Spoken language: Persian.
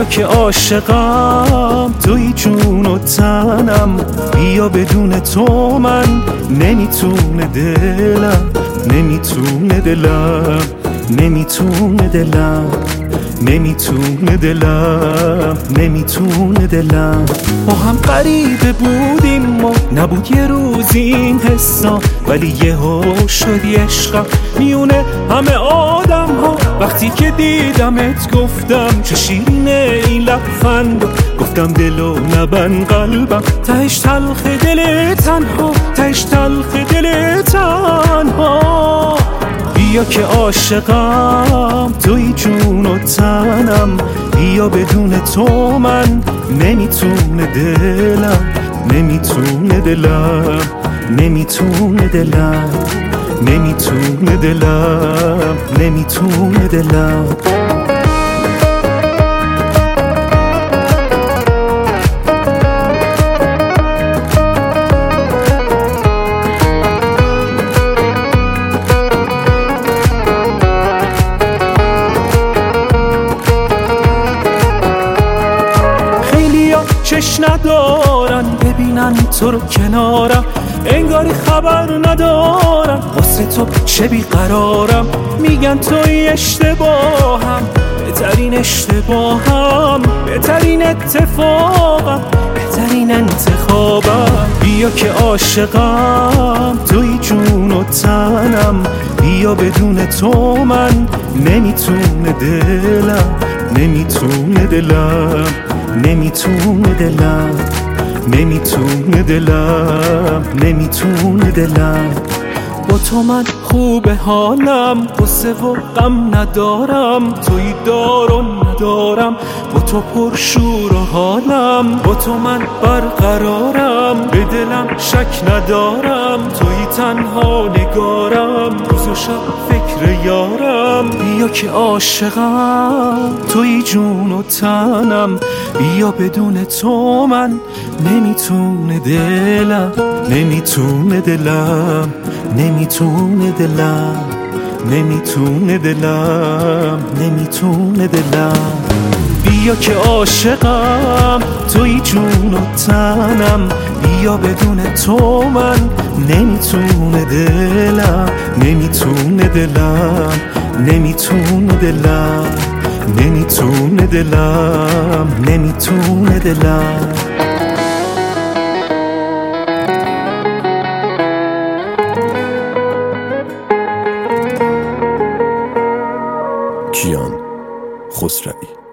که عاشقم، توی جون و تنم. بیا بدون تو من نمیتونه دلم، نمیتونه دلم، نمیتونه دلم، نمیتونه دلم، نمیتونه دلم. ما هم غریبه بودیم و نبود یه روز این حسا، ولی یهو شد یه عشقم میونه همه آدم ها. وقتی که دیدمت گفتم چه شیرینه این لبخند، گفتم دلو نبند قلبم، تهش تلخ دل تنها، تهش تلخ دل تنها. بیا که عاشقم، توی جون و تنم. بیا بدون تو من نمیتونه دلم، نمیتونه دلم، نمیتونه دلم، نمیتونه دلم، نمیتونه دلم. چش ندارن ببینن تو رو کنارم، انگاری خبر ندارن واسه تو چه بیقرارم. میگن توی اشتباهم، بهترین اشتباهم، بهترین اتفاقم، بهترین انتخابم. بیا که عاشقم، توی جون و تنم. بیا بدون تو من نمیتونه دلم، نمیتونه دلم، نمیتونه دلم، نمیتونه دلم، نمیتونه دلم. با تو من خوب حالم، غصه و غم ندارم، توی دار و ندارم، با تو پرشور و حالم، با تو من برقرارم، به دلم شک ندارم، توی تنها نگارم، روز و شب فکر یارم. بیا که عاشقم، توی جون و تنم. بیا بدون تو من نمیتونه دلم، نمیتونه دلم، نمیتونه دلم، نمیتونه دلم، نمیتونه دلم. بیا که عاشقم، توی جون و تنم. بیا بدون تو من نمیتونه دلم، نمیتونه دلم، نمیتونه دلم، نمیتونه دلم، نمیتونه دلم. کیان خسروی.